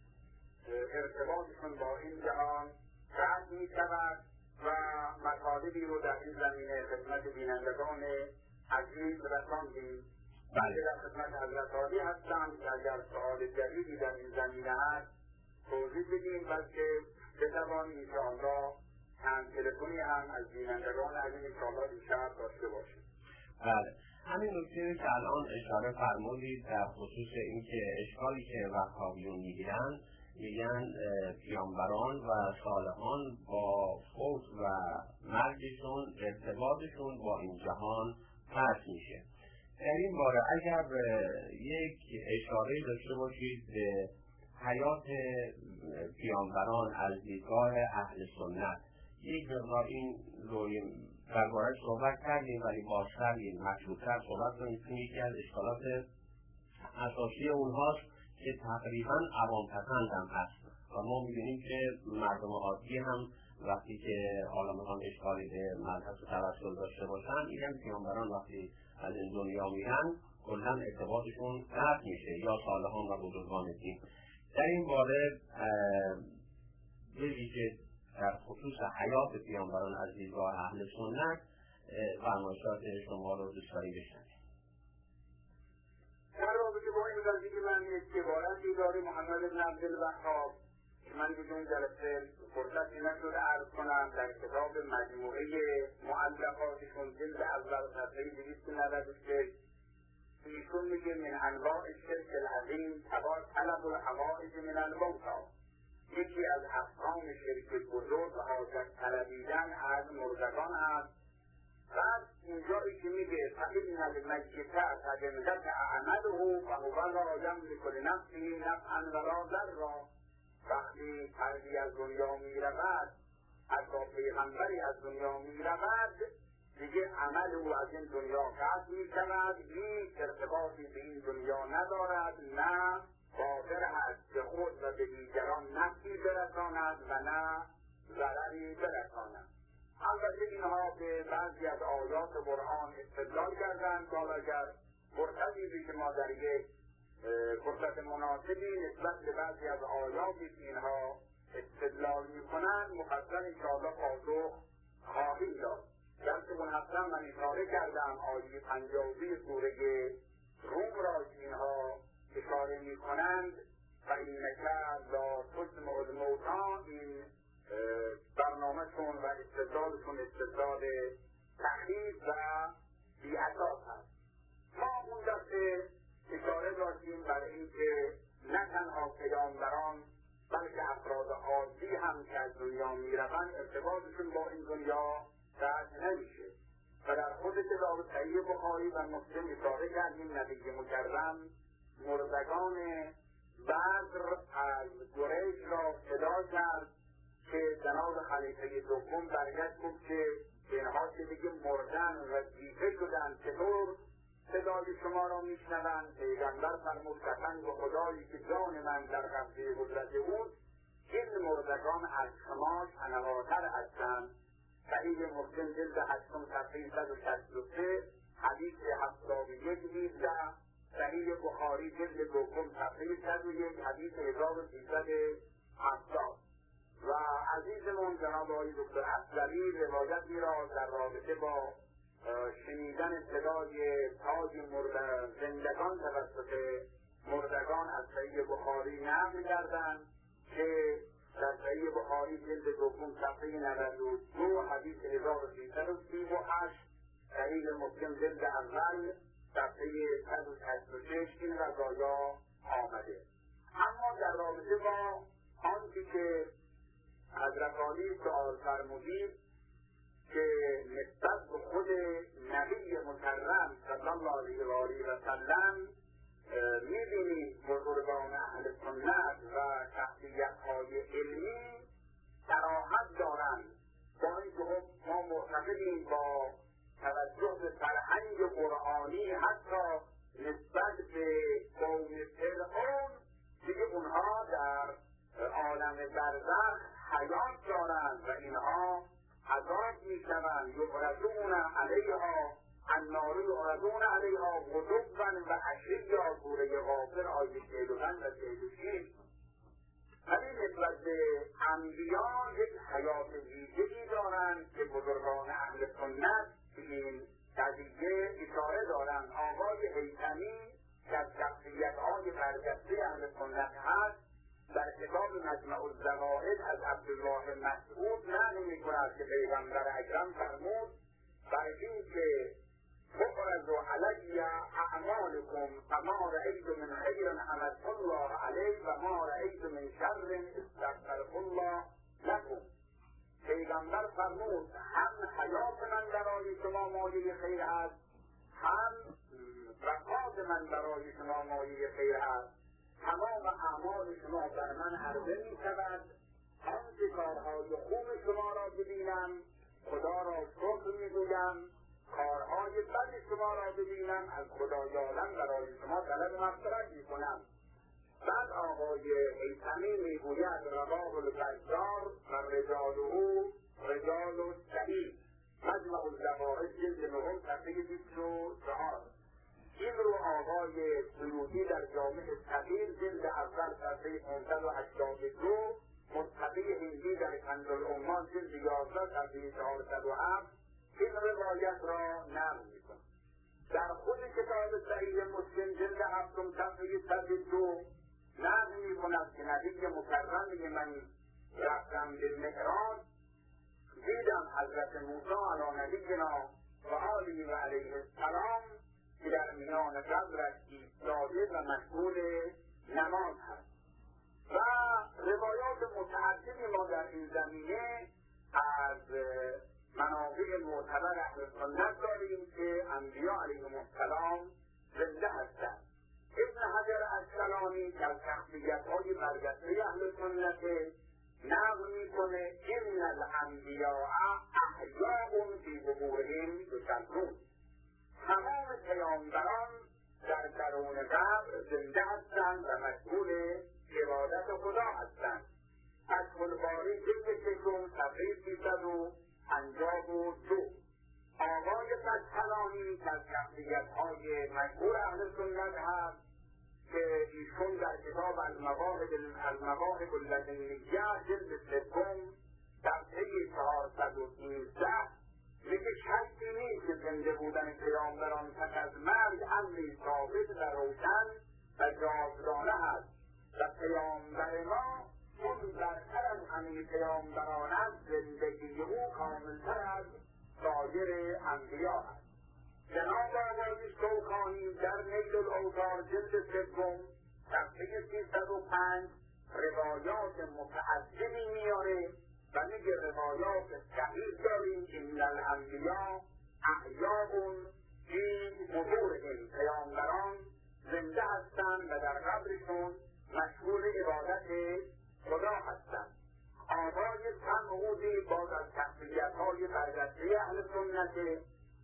ارتباطشون با این جهان قطع می شود و مطالبی رو در این زمینه خدمت بینندگان عزیز رساندیم. بله، در خدمت حضرت عالی هستم که اگر سوال جدیدی در این زمینه هست توضیح بدیم، بلکه بتوانیم انشاءالله چند تلفنی هم از بینندگان عزیز انشاءالله دیشب داشته باشیم. بله، همین نکته که الان اشاره فرمودید در خصوص اینکه اشکالی که وهابیون میگن پیامبران و صالحان با فوت و مرگشون ارتباطشون با این جهان قطع میشه. در این باره اگر یک اشاره داشته باشید به حیات پیامبران از دیدگاه اهل سنت، یک مقدار این رو درباره صحبت کردیم ولی بازتر مشروط‌تر صحبت کنیم که یکی از اشکالات اساسی اونهاست که تقریبا عوام‌پسند هم هست و ما می‌بینیم که مردم عادی هم وقتی که حالا میخوان اشکالی به مذهب و توسل داشته باشن، میگن پیامبران وقتی از این دنیا میرن کلا ارتباطشون قطع میشه، یا صالحان و بزرگان دین. در این باره بویژه در خصوص حیات پیامبران از دیدگاه اهل سنت فرمایشات شما رو دوست داریم بشنویم. در رابطه با این قضیه من یک عبارتی داره محمد بن عبدالوهاب که من بدون جلسه فرصتی نشد عرض کنم، در کتاب مجموعه مؤلفاتشون جلد اول صفحه 296 ایشون میگه من انواع الشرک العظیم طلب الحوائج من الموتی. یکی از اقسام شرک بزرگ حاجت طلبیدن از مردگان است. بعد اینجایی که میگه فإن المیت قد انقطع عمله فهو لا یملک لنفسه نفعا ولا ضرا. وقتی فردی از دنیا میرود، حتی پیغمبری از دنیا میرود، دیگه عمل او از این دنیا قطع میشود، هیچ ارتباطی به این دنیا ندارد، نه قادر هست به خود و به دیگران نفعی برساند و نه ضرری برساند. البته اینها به بعضی از آیات قرآن استدلال کردند، حالا اگر فرصتی بشه ما در یک فرصت مناسبی نسبت به بعضی از آیاتی که اینها استدلال میکنند مفصل انشاءالله پاسخ خواهیم داد. درس منحصرا من اشاره کردم آیه 52 سوره روم را که اینها اشاره میکنند و اینک لا تسمع الموتی، این برنامه‌شون و استدلالشون استدلال تخریب و بی‌اساس هست. ما اون دفعه اشاره داشتیم برای اینکه نه تنها پیامبران بلکه افراد عادی هم که از دنیا میروند ارتباطشون با این دنیا قطع نمیشه و در خود کتاب صحیح بخاری و مسلم اشاره کردیم نبی مکرم مردگان بدر از قریش را صدا کرد که جناب خلیفه دوم برگشت گفت که اینها که دیگه مردن و دیده شدن چطور صدای شما را میشنوند. پیغمبر فرمود قسم به خدایی که جان من در قبضه قدرت اوست، این مردگان از شما شنواتر هستند. صحیح مسلم جلد 8 صفحه 163 حدیث 71 صحیح بخاری جلد 2 صفحه 101 حدیث 1370. و عزیزمون جناب آقای دکتر افضلی روایتی را در رابطه با شنیدن صدای تاج زندگان توسط مردگان از صحیح بخاری نقل کردند که در صحیح بخاری جلد 2 صفحه 92 حدیث 1338، صحیح مسلم جلد اول صفحه 186 این رضایا آمده. اما در رابطه با آنچه که حضرت عالی سؤال فرمودید که نسبت به خود نبی مکرم صلی الله علیه و آله و سلم می‌بینید بزرگان اهل سنت و شخصیت‌های علمی صراحت دارند، با اینکه ما معتقدیم با توجه به فرهنگ قرآنی حتی نسبت به قوم فرعون دیگه اونها در عالم برزخ حیات دارند و اینها عذاب میشوند. یعرضون علیها النار یعرضون علیها غدوا و عشیا، سوره غافر آیه 45 و 46. ولی نسبت به انبیا یک حیات ویژه‌ای دارند که بزرگان اهل سنت این قضیه اشاره دارند. آقای هیثمی که از شخصیت‌های برجسته اهل سنت هست در کتاب مجمع الزوائد از عبدالله مسعود نقل می‌کند که پیغمبر اکرم فرمود بر این که تفرض علی اعمالکم فما رأیت من خیر حمدت الله علیه و ما رأیت من شر استغفر الله لکم. پیغمبر فرمود هم حیات من برای شما مایه خیر است، هم وفات من برای شما مایه خیر است. تمام اعمال شما بر من عرضه می شود، آنچه کارهای خوب شما را ببینم خدا را شکر می گویم، کارهای بد شما را ببینم از خدای عالم برای شما طلب مغفرت می کنم. بعد آقای هیثمی می گوید رواه البزار و رجاله رجال صحیح، مجمع الزوائد جلد 9 صفحه 24. این رو آقای سیوطی در جامع صغیر جلد اول صفحه 582، مصطفی هندی در کنز الامال جلد 11 صفحه 407 این روایت را نقل می‌کند. در خود کتاب صحیح مسلم جلد 7 صفحه 102 نقل می‌کند که نبی مکرم میگه من رفتم به معراج، دیدم حضرت موسی علی نبینا و آله و علیه السلام که در میان قبرش ایستاده و مشغول نماز هست. و روایات متعددی ما در این زمینه از منابع معتبر اهل سنت داریم که انبیا علیهم السلام زنده هستند. ابن حجر اسقلانی که از شخصیت‌های برجسته اهل سنت نقل می‌کنه ان الانبیاء احیاء فی قبورهم یصلون، تمام پیامبران در درون قبر زنده هستند و مشغول عبادت خدا هستند. فتح الباری جلد 6 صفحه 352. آقای فتحلانی که از شخصیت‌های مشهور اهل سنت هست که ایشون در کتاب المواهب اللدنیه جلد 3 صفحه 413 میگه شکی نیست که زنده بودن پیامبران پس از مرگ امری ثابت و روشن و جاودانه است و پیامبر ما چون برتر از همه پیامبران است، زندگی او کاملتر از سایر انبیا است. جناب آقای شوکانی در نیل الاوطار جلد 3 صفحه 305 روایات متعددی میاره و میگه روایات صحیح داریم که من الانبیا احیاء فی قبورهم، پیامبران زنده هستند و در قبرشون مشغول عبادت خدا هستند. آقای سمعودی باز از شخصیت‌های برجسته اهل سنت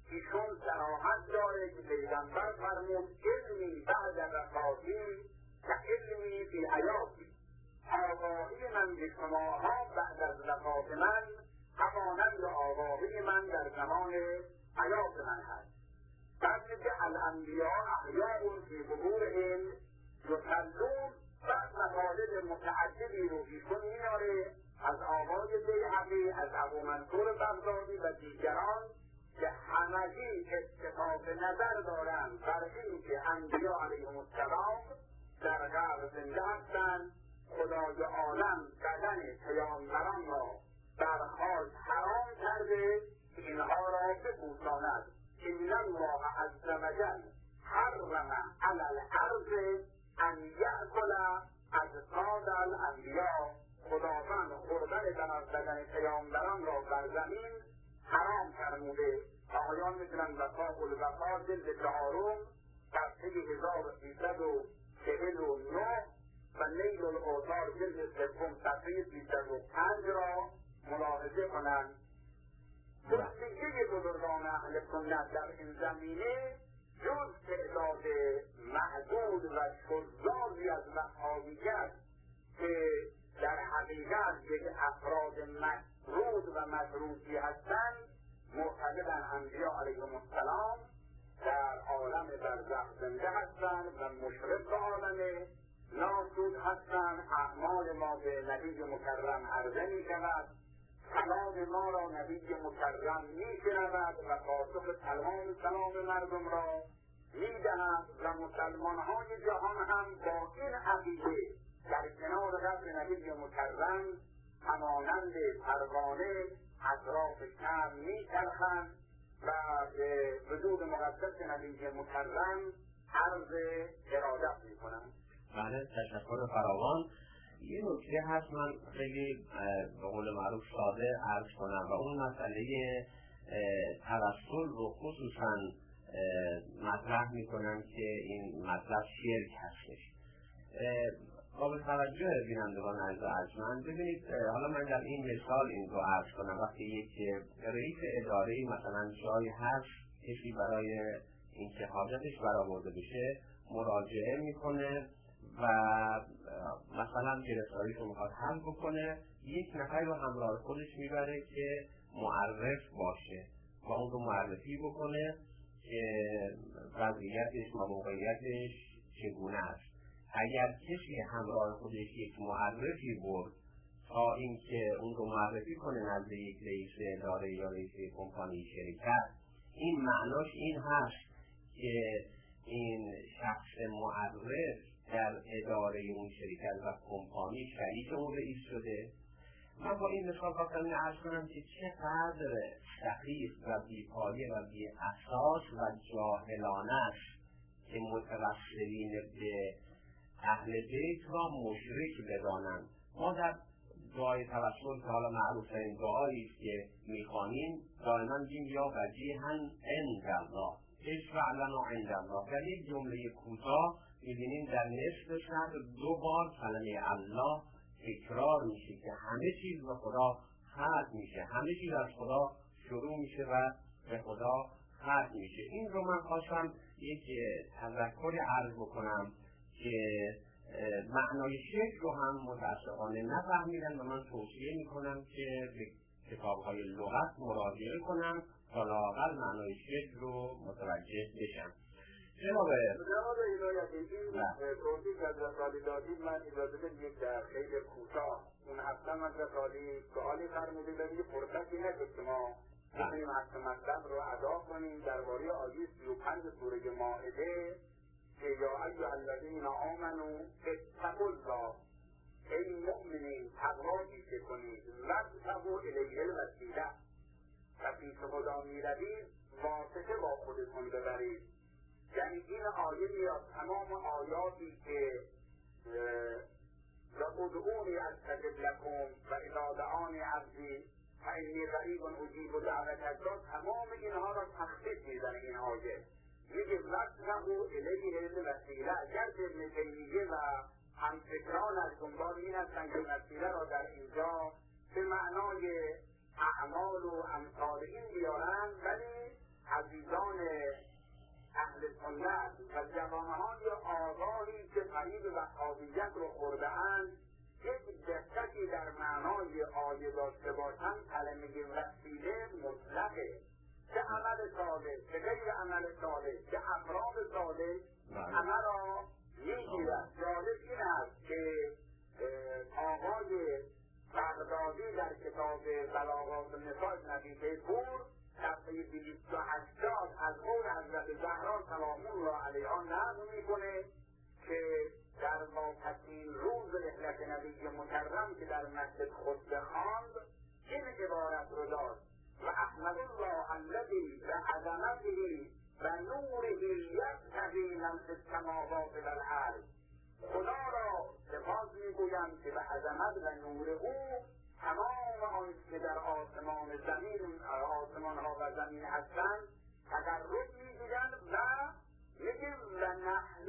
ایشون صراحت داره که پیغمبر فرمود علمی بعد وفاتی که علمی فی حیاتی، آگاهی من به شماها بعد از وفات من همانند آگاهی من در زمان حیات من هست. بعد که الانبیاء احیاء فی قبورهم یصلون، بعد مطالب متعددی رو ایشون میاره از آقای بیهقی، از ابو منصور بغدادی و دیگران که همگی اتفاق نظر دارند بر این که انبیاء علیهم السلام در قبر زنده هستند. خدای عالم بدن پیامبران را بر خاک حرام کرده اینها را بپوساند. ان الله عز وجل حرم علی الارض ان یأکل اجساد الانبیاء، خداوند خوردن بدن پیامبران را بر زمین حرام فرموده. آقایان میتونن وفاق الوفا جلد 4 صفحه 1349 و نیل الاوتار جلد 3 صفحه 305 را ملاحظه کنند. توصیه بزرگان اهل سنت در این زمینه جز تعداد محدود و شذاذی از وهابیت که در حقیقت یک افراد مطرود و متروکی هستند، معتقدند انبیاء علیهم السلام در عالم برزخ زنده هستند و مشرف به عالم ناسود هستند. اعمال ما به نبی مکرم عرضه می شود، کلام ما را نبی مکرم می شنود و پاسخ سلام مردم را می دهد و مسلمان های جهان هم با این عقیده در کنار قبر نبی مکرم همانند پروانه اطراف شهر می چرخند و به وجود مقدس نبی مکرم عرض ارادت می کنند. بله، تشکر فراوان. یه نکته هست من خیلی به قول معروف ساده عرض کنم و اون مسئله توسل رو خصوصا مطرح میکنم که این مطلب شرک هستش. قابل توجه بینندگان عزیز ارجمند، ببینید حالا من در این مثال این رو عرض کنم. وقتی یک رئیس اداره مثلا جایی هست کسی برای اینکه حاجتش برآورده بشه مراجعه میکنه و مثلا گرفتاریش رو میخواد حل بکنه، یک نفر رو همراه خودش میبره که معرف باشه و اون رو معرفی بکنه که وضعیتش و موقعیتش چگونه است. اگر کسی همراه خودش یک معرفی برد تا اینکه اون رو معرفی کنه نزد یک رئیس اداره یا رئیس کمپانی شرکت، این معناش این هست که این شخص معرف در اداره اون شرکت و کمپانی شریک اون رئیس شده. من با این مثال خواستم عرض کنم که چقدر سخیف و بی‌پایه و بی اساس و جاهلانه است که متوسلین به اهل بیت را مشرک بدانند. ما در دعای توسل که حالا معروف ترین دعایی است که میخوانیم دائما میگیم یا وجیها عند الله، اشفع لنا عند الله. در یک جمله کوتاه میبینیم در نصف شهر 2 بار کلمه الله تکرار میشه که همه چیز به خدا ختم میشه، همه چیز از خدا شروع میشه و به خدا ختم میشه. این رو من خواستم یک تذکری عرض بکنم که معنای شرک رو هم متاسفانه نفهمیدن و من توصیه میکنم که به کتاب‌های لغت مراجعه کنم تا لااقل معنای شرک رو متوجه بشم. جناب هدایت، این توضیح که از رسالی دادید من اجازه بدید یک در خیلی کوتاه اون اصلا من رسالی سوالی فرمودید و دیگه فرصتی نشد که ما بتونیم اصل مطلب رو ادا کنیم درباره آیه 35 سوره مائده که یا ایها الذین آمنوا اتقوا الله، ای مؤمنین تقوا پیشه کنید، وابتغوا الیه الوسیله، و پیش خدا میروید واسطه با خودتون ببرید. یعنی این آیه میاد تمام آیاتی که ادعونی استجب لکم و اذا دعانی عبدی فانی قریب اجیب دعوت الداع، تمام اینها را تخصیص میزنه این آیه. میگه وابتغوا الیه الوسیله. اگر ابن تیمیه و همفکران از دنبال این هستند که وسیله را در اینجا به معنای اعمال و امثال این بیارن، ولی عزیزان اهل سنت و جوانهای آگاهی که فریب وهابیت رو خورده اند یک دقتی در معنای آیه داشته باشند، کلمه وسیله مطلقه، چه عمل صالح چه غیر عمل صالح چه افراد صالح همه را میگیرد. جالب این است که آقای بغدادی در کتاب بلاغات النساء نقیصه پور صفحه 280 از قول حضرت زهرا سلام الله علیها نقل میکنه که در واقعین روز رحلت نبی مکرم که در مسجد خطبه خواند این عبارت رو داشت: و احمد الله الذی بعظمته و نوره یبتغی من فی السماوات والارض. خدا را سپاس میگویم که به عظمت و نور او تمام آن که در آسمان زمین آسمان ها و زمین هستند تقرب میگویند و میگیم و نحن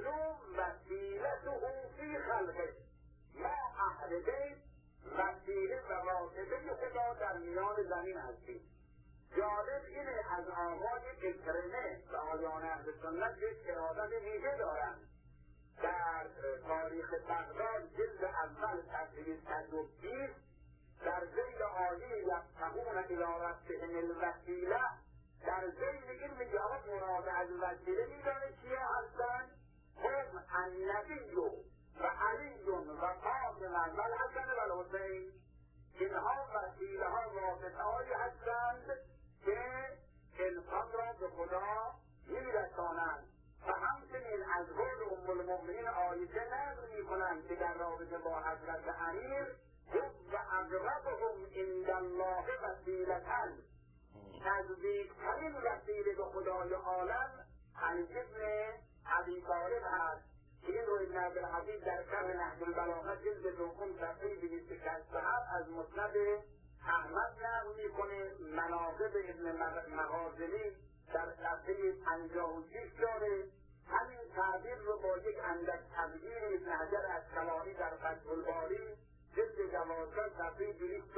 وسیلته فی خلقه، ما اهل بیت وسیله و واسطه خدا در میان زمین هستیم. جالب اینه از آغاز اکرمه و آیان اهل سنت یک ارادت ویژه دارند. در تاریخ بغداد جلد اول صفحه 120 در ذیل آیه یبتغون الی ربهم الوسیله در ذیل این میگه مراد از وسیله میدانه کیا هستند؟ هم النبی و علی و فاطمه و الحسن و الحسین. اینها وسیله ها واسطه هایی هستند که انسان را به خدا میرسانند. و همچنین از قول ام المؤمنین عایشه نقل میکنند که در رابطه با حضرت امیر هم و اقربهم عند الله وسیلةً، نزدیکترین وسیله به خدای عالم علی بن ابی طالب هست. این رو ابن عبدالحفیظ در شرح نهج البلاغه جلد دوم صفحه 267 از مسند احمد نقل میکنه. مناقب ابن مغازلی در صفحه 56 داره. همین تعبیر رو با یک اندک تبیین ابن حجر اسقلانی در فتح الباری جلد 12 صفحه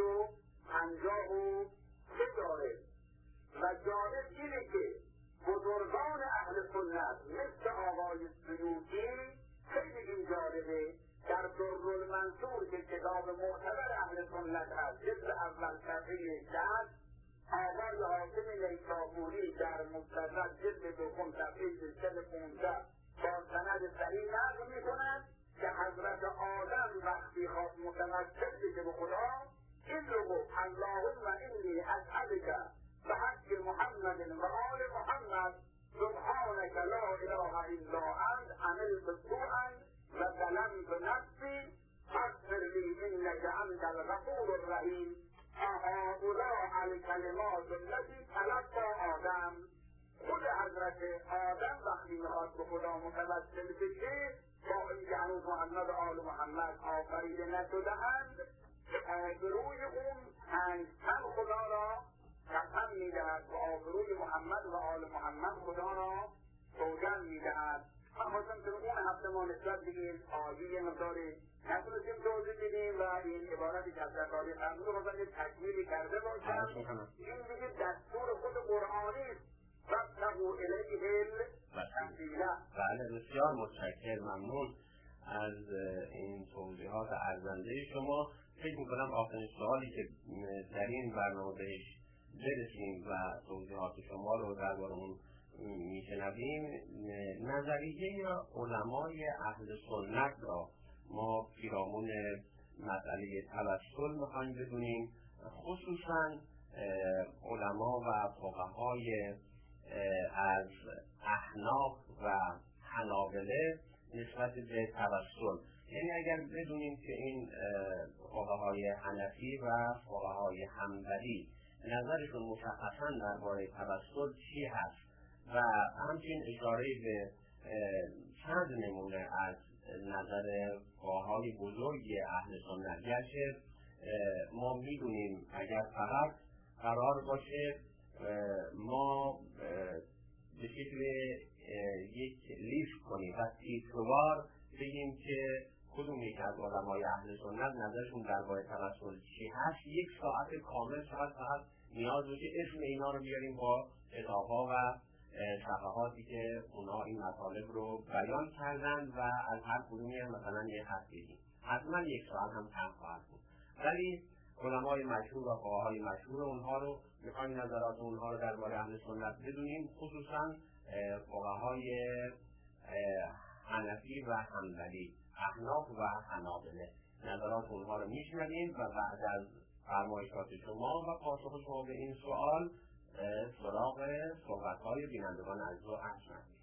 253 داره. و جالب اینه که بزرگان اهل سنت مثل آقای سیوطی خیلی این جالبه در درالمنصور که کتاب معتبر اهل سنت هست جلد اول صفحه 10 آقای حاکم نیسابوری در مستدرک جلد دوم صفحه 315 با سند صحیح نقل میکنند که حضرت آدم وقتی خواست متوسل بشه به خدا این رو گفت: اللهم انی اسألک به حق محمد و آل محمد سبحانک لا اله الا انت عملت سوءا و ظلمت نفسی فاغفر لی انک انت الغفور الرحیم. هؤلاء الکلمات التي تلقى آدم. خود حضرت آدم وقتی میخواست به خدا متوسل بشه با اینکه هنوز محمد و آل محمد آفریده نشده‌اند آبروی اون تن خدا را قسم میدهد و آبروی محمد و آل محمد خدا را سوگند میدهد. من خواستم که اون هفته ما نسبت به این آیه مقداری نتونستیم توضیح بدیم و این عبارتی که حضرت عالی فرمود رو خواستم یک تکمیلی کرده باشم. این دیگه دستور خود قرآنی است: وابتغوا الیه الوسیله. بله، بسیار متشکرم، ممنون از این توضیحات ارزنده شما. فکر میکنم آخرین سوالی که در این برنامه بهش برسیم و توضیحات شما رو درباره اون میشنویم، نظریه علمای اهل سنت را ما پیرامون مسئله توسل میخوایم بدونیم، خصوصا علما و فقهای از احناف و حنابله نسبت به توسل. یعنی اگر بدونیم که این فقهای حنفی و فقهای حنبلی نظرشون مشخصا درباره توسل چی هست و همچنین اشاره به چند نمونه از نظر فقهای بزرگی اهل سنت. گرچه ما میدونیم اگر فقط قرار باشه ما به شکل یک لیست کنیم و تیتروار بگیم که کدوم یک از علمای اهل سنت نظرشون درباره توسل چی هست، یک ساعت کامل فقط نیاز بود که اسم اینا رو بیاریم با کتاب‌ها و صفحاتی که اونا این مطالب رو بیان کردن و از هر کدومی مثلا یه حرف بگیم. حتما یک ساعت هم کم خواهد بود، ولی علمای مشهور و فقهای مشهور اونها رو میخوایم نظرات اونها رو درباره اهل سنت بدونیم، خصوصا فقهای حنفی و حنبلی، احناف و حنابله. نظرات اونها رو میشنویم و بعد از فرمایشات شما و پاسخ شما به این سوال سراغ صحبت‌های بینندگان عزیز و ارجمند.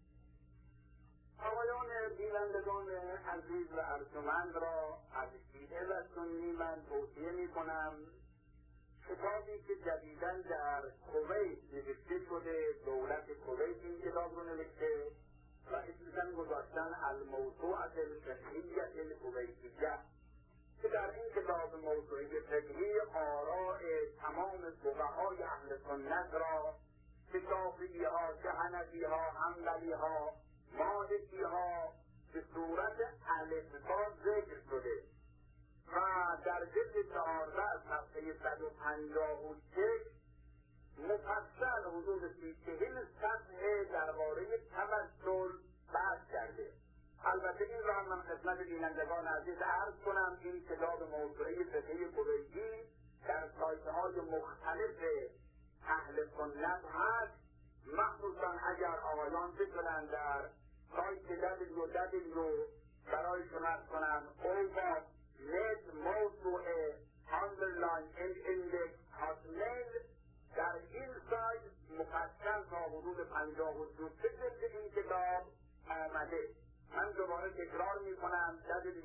آقایان بینندگان عزیز و ارجمند را از شیعه و سنی من توصیه می‌کنم کتابی که جدیداً در کویت نوشته شده، دولت کویت این کتاب رو نوشته و اسمش گذاشتن الموسوعة الفقهیة الکویتیة، که در این کتاب موسوعه فقهی آراء تمام فقهای اهل سنت را که شافعی‌ها، که حنفی‌ها، حنبلی‌ها، مالکی‌ها به صورت الفبا ذکر شده و در جلد 14 صفحه 156 مفصل حدود 30 صفحه درباره توسل بحث کرده. البته این را من خدمت بینندگان عزیز عرض کنم، این کتاب موسوعه فقهی کویتی در سایت‌های مختلف اهل سنت هست، مخصوصا اگر آقایان بتونن در سایت www برای شما کنم اوباد نت موسوعه _index hotmail، در این سایت مفصل تا حدود 52 جلد این کتاب آمده. من دوباره تکرار می کنم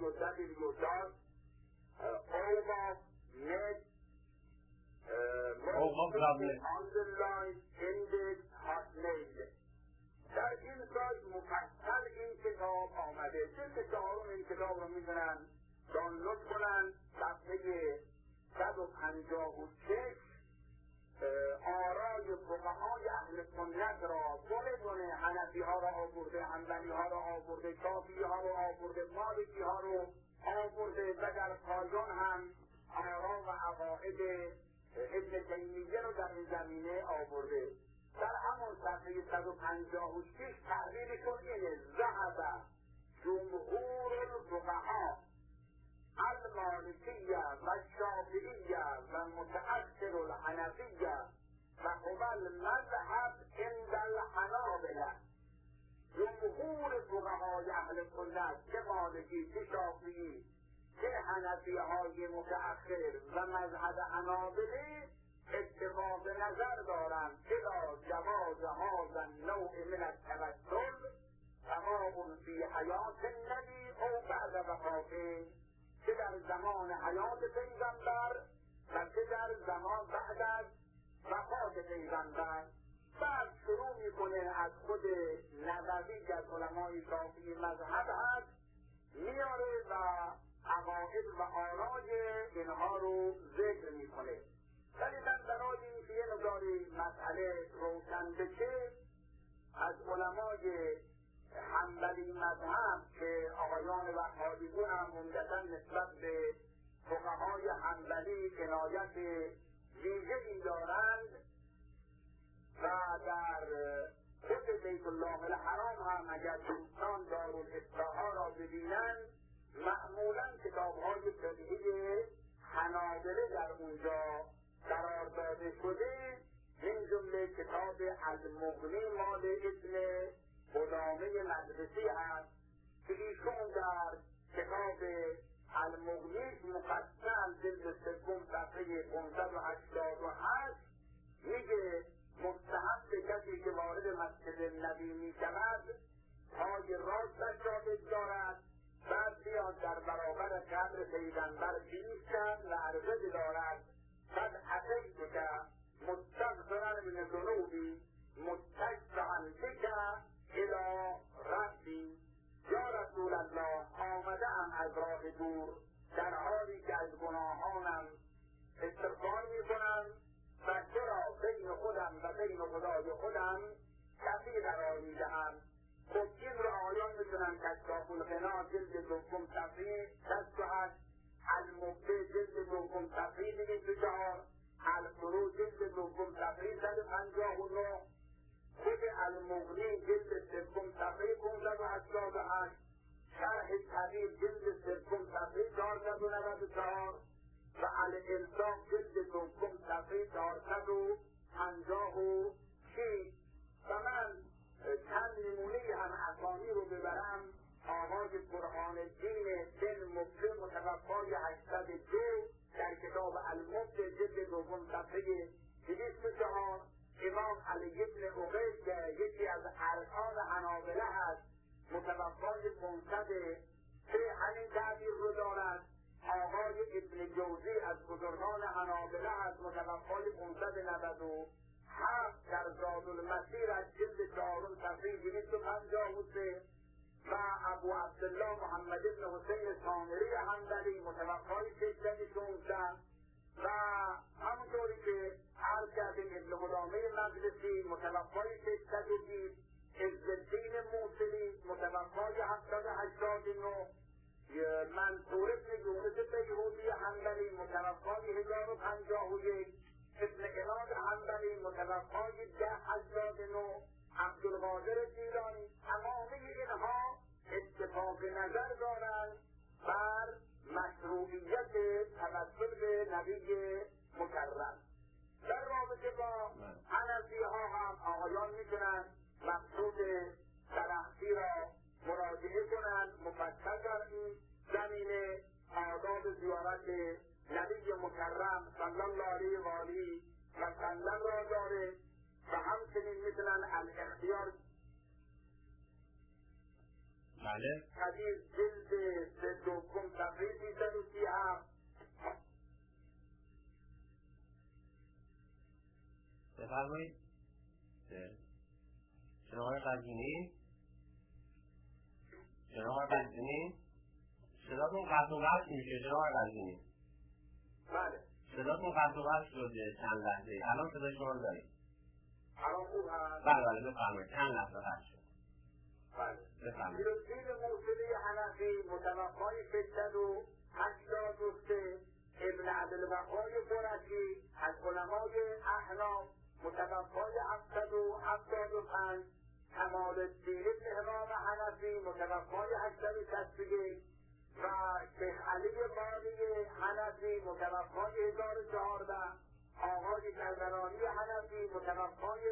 در این سایت مفصل این کتاب آمده. جلد 4 این کتاب رو میتونن دانلود کنن. صفحه 156 آرای فقهای اهل سنت را گونه حنفی ها را آورده، حنبلی ها را آورده، شافعی ها را آورده، مالکی ها را آورده و در پایان هم آرا و عقاید ابن تیمیه را در این زمینه آورده. در همون صفحه 156 تحلیلشون اینه: ذهب جمهور الفقها المالکیه و شافعیه و متأخر الحنفیه و هو المذهب عند الحنابلة. جمهور فقهای اهل سنت، که مالکی، که شافعی، که حنفی های متأخر و مذهب حنابله، اتفاق نظر دارند الى جواز هذا النوع من التوسل سواء فی حیات النبی او بعد وفاته، که در زمان حیات پیغمبر و که در زمان بعد از وفات پیغمبر. بعد شروع میکنه از خود نووی که از علمای شافعی مذهب هست میاره و عقاید و آرای اینها رو ذکر میکنه. ولی من برای اینکه یه مقداری مسئله روشن بشه، از علمای حنبلی مذهب که آقایان وهابیون هم عمدتاً نسبت به فقهای حنبلی عنایت ویژه‌ای دارند و در خود بیت الله الحرام هم اگر دوستان دارالافتاها را ببینند معمولاً کتاب‌های فقهی حنابله در اونجا قرار داده شده، من جمله کتاب المغنی مال ابن قدامه مدرسی هست که ایشون در کتاب المغنی مفصل جلد 3 صفحه 588 میگه مستحب کسی که وارد مسجد نبی میشود پای راستش را بگذارد، بعد بیاد در برابر قبر پیغمبر بایستد و عرضه بدارد: قد اتیتک مستغفرا من ذنوبی مستشفعا بک الی ربی. یا رسول الله، آمده ام از راه دور در حالی که از گناهانم استغفار میکنم و تو را بین خودم و بین خدای خودم کفی قرار میدهم. خب این را آیان میتونن کشاف الغنا جلد 2 صفحه 68، المبدع جلد 2 صفحه 204، الفرو جلد دوم صفحه 159، خود المغنی جلد سوم صفحه 588، شرح طویل جلد سوم صفحه 494 و الانصاف جلد دوم صفحه 456. و من چند نمونه هم اسامی رو ببرم. آغاز برهان الدین بن مبله متوفای 802 در کتاب المبد جلد دوم صفحه 204. امام علی بن عقیل که یکی از ارکان حنابله هست متوفای 503 همین تعبیر رو دارد. آقای ابن جوزی از بزرگان حنابله هست متوفای 597 در زادالمسیر از جلد 4 صفحه 253 و ابو عبدالله محمد بن حسین سامری حنبلی متوفای 616 و همونطوری که عرض کردیم ابن قدامه مجلسی متوفای 620، عزالدین موصلی متوفای 789، منصور ابن یونس بیهودی حنبلی متوفای 1051، ابن عماد حنبلی متوفای 1089، عبدالقادر جیلانی. تمام اینها اتفاق نظر دارند بر مشروعیت توسل به نبی مکرم. در رابطه با حنفی ها هم آقایان میتونن مقصود سلحفی را مراجعه کنند. مفصل در این زمینه آداب زیارت نبی مکرم صلی الله علیه و آله و سلم را داره و همچنین میتونن الاختیار حدیث جلد دوم صفحه 337 بفرمایید. جناب قزوینی صداتون قطع و وصل میشه. جناب قزوینی بله صداتون قطع و وصل شده چند لحظه. الان صدای شما داریم. الان خوب هست؟ بله بفرمایید. چند لحظه قطع شد. بله بفرمایید. عزالدین موصلی حنفی متوفای 683، ابن عبدالوهاب قرشی از علمای احناف متوفای 775، کمال الدین امام حنفی متوفای 861 و شیخ علی باقی حنفی متوفای 1014، آقای کردرانی حنفی متوفای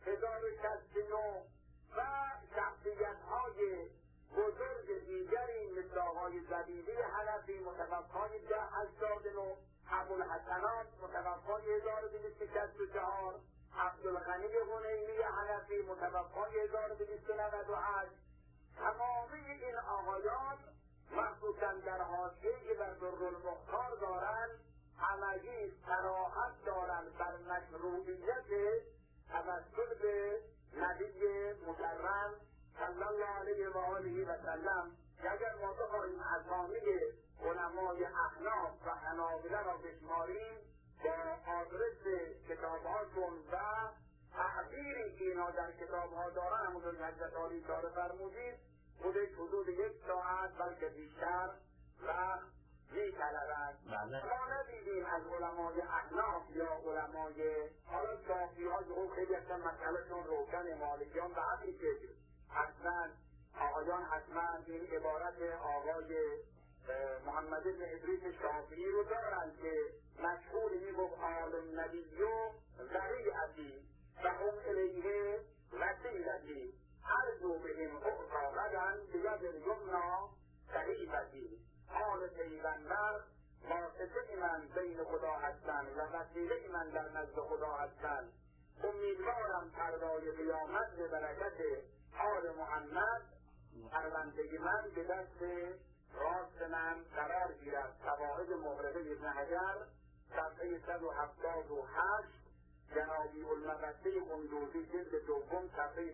1069 و شخصیت‌های بزرگ دیگری مثل آقای زبیدی حنفی متوفای 1089، ابوالحسنات متوفای 1264، عبدالغنی غنیمی حنفی متوفای 1298. تمام این آقایان مخصوصا در حاشیه‌ای در درالمختار دارند همگی صراحت دارند بر مشروعیت توسل به نبی مکرم صلی الله علیه و آله و سلم. اگر ما بخواهیم اسامی علمای احناف و حنابله را بشماریم با آدرس کتابهاشون و تعبیری که اینا در کتابها دارن همونطور که حضرت عالی اشاره فرمودید خودش حدود 1 ساعت بلکه بیشتر وقت می‌طلبد. ما ندیدیم از علمای احناف یا علمای حالا صافی‌ها که خیلی اصلا مسئلهشون روشن مالکیان به همین شکل حتما آقایان حتما این عبارت آقای محمد بن ادریس شافعی رو دارن که مشهور میگفت عالم نبی و ذریعتی و هم الیه وسیلتی ارجو بهم اعطا غدا بید الیمنا صحیفتی. آل پیغمبر واسطه من بین خدا هستند و وسیله من در نزد خدا هستند. امیدوارم فردای قیامت به برکت آل محمد پرونده من به دست راست من قرار گیرد. قواعد مغربه ابن حجر صفحه 178، جنابی المبسه قندوزی جلد دوم صفحه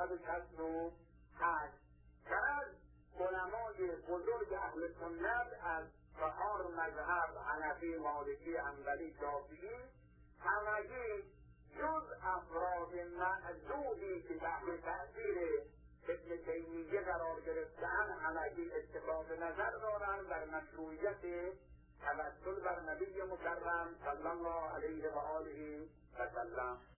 468. بعد علمای بزرگ اهل سنت از 4 مذهب حنفی، مالکی، حنبلی، شافعی همگی جز افراد معدودی که تحت تأثیر ابن تیمیه قرار گرفتن همگی اتفاق نظر دارند بر مشروعیت توسل بر نبی مکرم صلی الله علیه و آله و سلم.